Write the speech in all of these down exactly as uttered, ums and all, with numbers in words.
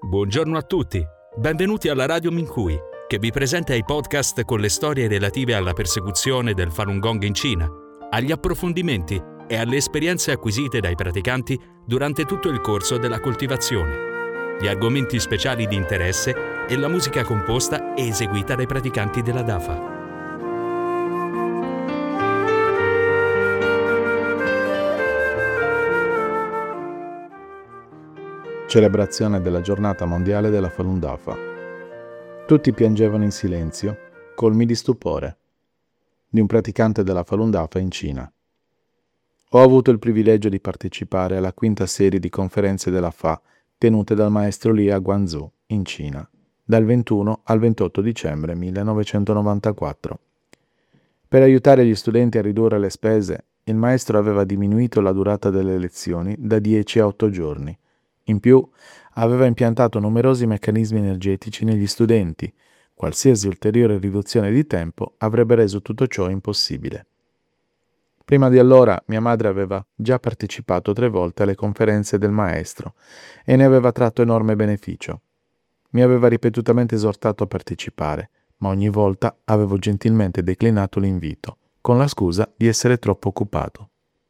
Buongiorno a tutti, benvenuti alla Radio Minhui, che vi presenta i podcast con le storie relative alla persecuzione del Falun Gong in Cina, agli approfondimenti e alle esperienze acquisite dai praticanti durante tutto il corso della coltivazione, gli argomenti speciali di interesse e la musica composta e eseguita dai praticanti della D A F A. Celebrazione della giornata mondiale della Falun Dafa. Tutti piangevano in silenzio, colmi di stupore, di un praticante della Falun Dafa in Cina. Ho avuto il privilegio di partecipare alla quinta serie di conferenze della F A tenute dal maestro Li a Guangzhou, in Cina, dal ventuno al ventotto dicembre millenovecentonovantaquattro. Per aiutare gli studenti a ridurre le spese, il maestro aveva diminuito la durata delle lezioni da dieci a otto giorni. In più, aveva impiantato numerosi meccanismi energetici negli studenti. Qualsiasi ulteriore riduzione di tempo avrebbe reso tutto ciò impossibile. Prima di allora, mia madre aveva già partecipato tre volte alle conferenze del maestro e ne aveva tratto enorme beneficio. Mi aveva ripetutamente esortato a partecipare, ma ogni volta avevo gentilmente declinato l'invito, con la scusa di essere troppo occupato.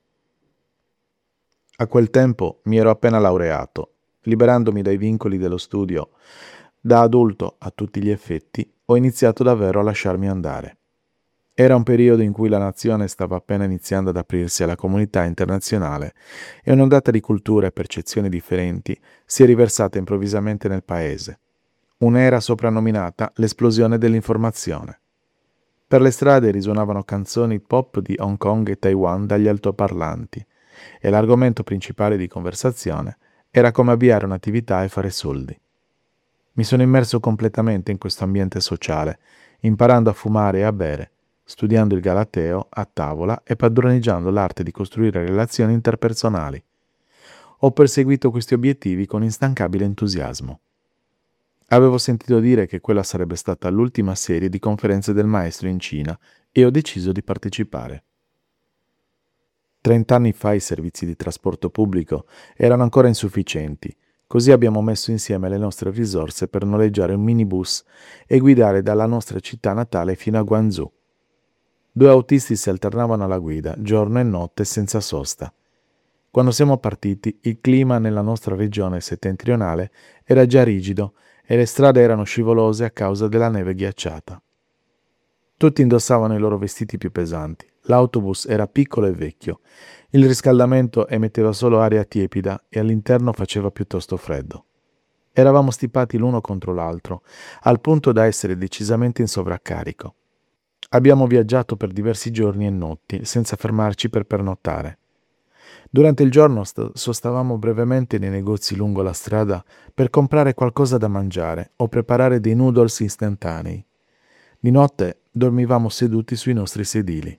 A quel tempo mi ero appena laureato. Liberandomi dai vincoli dello studio, da adulto a tutti gli effetti, ho iniziato davvero a lasciarmi andare. Era un periodo in cui la nazione stava appena iniziando ad aprirsi alla comunità internazionale e un'ondata di culture e percezioni differenti si è riversata improvvisamente nel paese. Un'era soprannominata l'esplosione dell'informazione. Per le strade risuonavano canzoni pop di Hong Kong e Taiwan dagli altoparlanti e l'argomento principale di conversazione era come avviare un'attività e fare soldi. Mi sono immerso completamente in questo ambiente sociale, imparando a fumare e a bere, studiando il galateo a tavola e padroneggiando l'arte di costruire relazioni interpersonali. Ho perseguito questi obiettivi con instancabile entusiasmo. Avevo sentito dire che quella sarebbe stata l'ultima serie di conferenze del maestro in Cina e ho deciso di partecipare. Trent'anni fa i servizi di trasporto pubblico erano ancora insufficienti, così abbiamo messo insieme le nostre risorse per noleggiare un minibus e guidare dalla nostra città natale fino a Guangzhou. Due autisti si alternavano alla guida, giorno e notte senza sosta. Quando siamo partiti, il clima nella nostra regione settentrionale era già rigido e le strade erano scivolose a causa della neve ghiacciata. Tutti indossavano i loro vestiti più pesanti. L'autobus era piccolo e vecchio. Il riscaldamento emetteva solo aria tiepida e all'interno faceva piuttosto freddo. Eravamo stipati l'uno contro l'altro, al punto da essere decisamente in sovraccarico. Abbiamo viaggiato per diversi giorni e notti, senza fermarci per pernottare. Durante il giorno st- sostavamo brevemente nei negozi lungo la strada per comprare qualcosa da mangiare o preparare dei noodles istantanei. Di notte dormivamo seduti sui nostri sedili.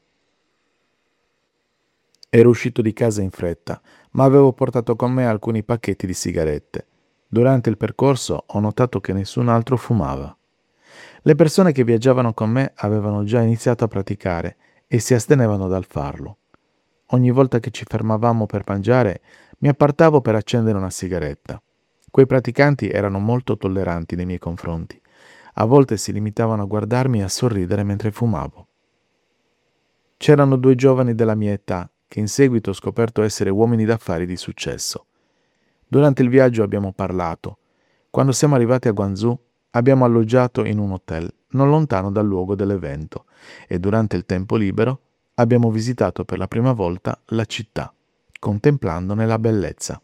Ero uscito di casa in fretta, ma avevo portato con me alcuni pacchetti di sigarette. Durante il percorso ho notato che nessun altro fumava. Le persone che viaggiavano con me avevano già iniziato a praticare e si astenevano dal farlo. Ogni volta che ci fermavamo per mangiare, mi appartavo per accendere una sigaretta. Quei praticanti erano molto tolleranti nei miei confronti. A volte si limitavano a guardarmi e a sorridere mentre fumavo. C'erano due giovani della mia età, che in seguito ho scoperto essere uomini d'affari di successo. Durante il viaggio abbiamo parlato. Quando siamo arrivati a Guangzhou, abbiamo alloggiato in un hotel non lontano dal luogo dell'evento e durante il tempo libero abbiamo visitato per la prima volta la città, contemplandone la bellezza.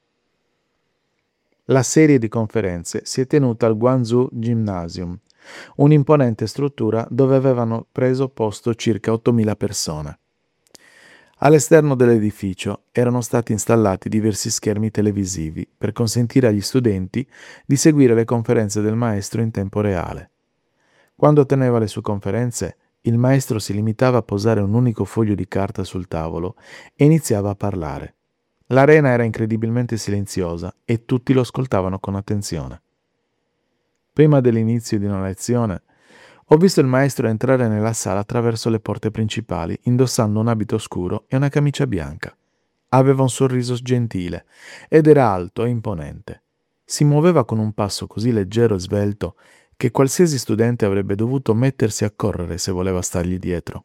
La serie di conferenze si è tenuta al Guangzhou Gymnasium, un'imponente struttura dove avevano preso posto circa ottomila persone. All'esterno dell'edificio erano stati installati diversi schermi televisivi per consentire agli studenti di seguire le conferenze del maestro in tempo reale. Quando teneva le sue conferenze, il maestro si limitava a posare un unico foglio di carta sul tavolo e iniziava a parlare. L'arena era incredibilmente silenziosa e tutti lo ascoltavano con attenzione. Prima dell'inizio di una lezione, ho visto il maestro entrare nella sala attraverso le porte principali, indossando un abito scuro e una camicia bianca. Aveva un sorriso gentile ed era alto e imponente. Si muoveva con un passo così leggero e svelto che qualsiasi studente avrebbe dovuto mettersi a correre se voleva stargli dietro.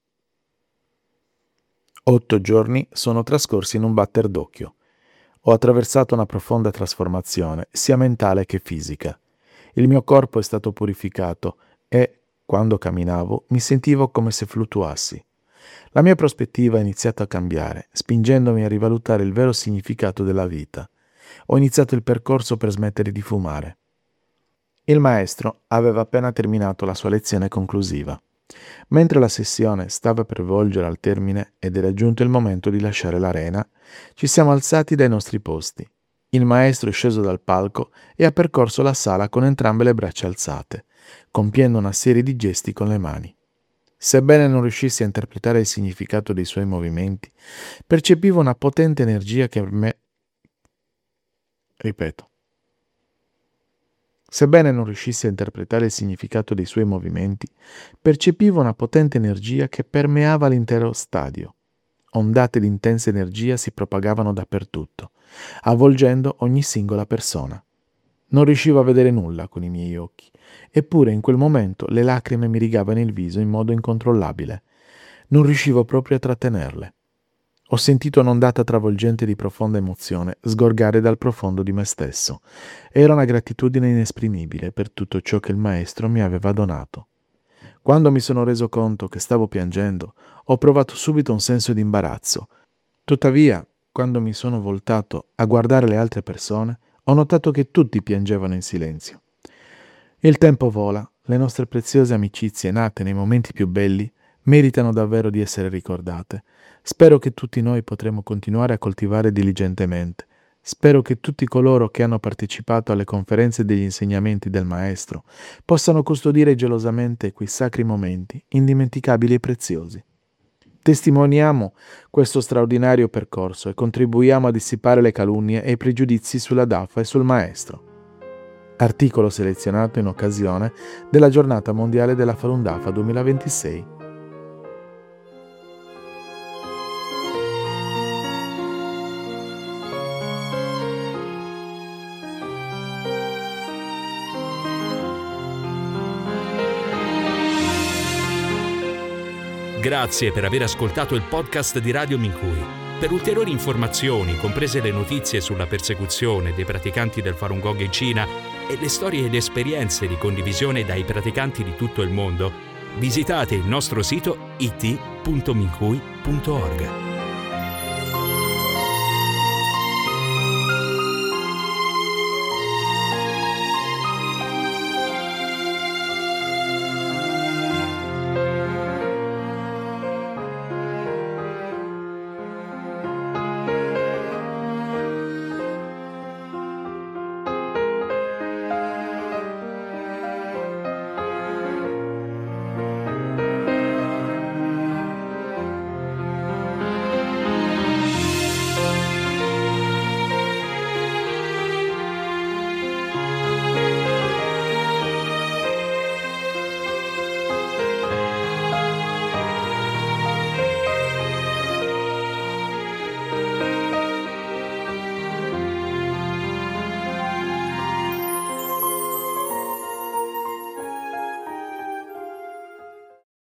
Otto giorni sono trascorsi in un batter d'occhio. Ho attraversato una profonda trasformazione, sia mentale che fisica. Il mio corpo è stato purificato e, quando camminavo, mi sentivo come se fluttuassi. La mia prospettiva ha iniziato a cambiare, spingendomi a rivalutare il vero significato della vita. Ho iniziato il percorso per smettere di fumare. Il maestro aveva appena terminato la sua lezione conclusiva. Mentre la sessione stava per volgere al termine ed era giunto il momento di lasciare l'arena, ci siamo alzati dai nostri posti. Il maestro è sceso dal palco e ha percorso la sala con entrambe le braccia alzate, compiendo una serie di gesti con le mani. Sebbene non riuscissi a interpretare il significato dei suoi movimenti, percepivo una potente energia che per me... Ripeto. Sebbene non riuscissi a interpretare il significato dei suoi movimenti, percepivo una potente energia che permeava l'intero stadio. Ondate di intensa energia si propagavano dappertutto, avvolgendo ogni singola persona. Non riuscivo a vedere nulla con i miei occhi, eppure in quel momento le lacrime mi rigavano il viso in modo incontrollabile. Non riuscivo proprio a trattenerle. Ho sentito un'ondata travolgente di profonda emozione sgorgare dal profondo di me stesso. Era una gratitudine inesprimibile per tutto ciò che il maestro mi aveva donato. Quando mi sono reso conto che stavo piangendo, ho provato subito un senso di imbarazzo. Tuttavia, quando mi sono voltato a guardare le altre persone, ho notato che tutti piangevano in silenzio. Il tempo vola, le nostre preziose amicizie nate nei momenti più belli meritano davvero di essere ricordate. Spero che tutti noi potremo continuare a coltivare diligentemente. Spero che tutti coloro che hanno partecipato alle conferenze degli insegnamenti del Maestro possano custodire gelosamente quei sacri momenti, indimenticabili e preziosi. Testimoniamo questo straordinario percorso e contribuiamo a dissipare le calunnie e i pregiudizi sulla D A F e sul Maestro. Articolo selezionato in occasione della Giornata Mondiale della Falun Dafa duemilaventisei. Grazie per aver ascoltato il podcast di Radio Minkui. Per ulteriori informazioni, comprese le notizie sulla persecuzione dei praticanti del Falun Gong in Cina e le storie ed esperienze di condivisione dai praticanti di tutto il mondo, visitate il nostro sito i t punto minkui punto org.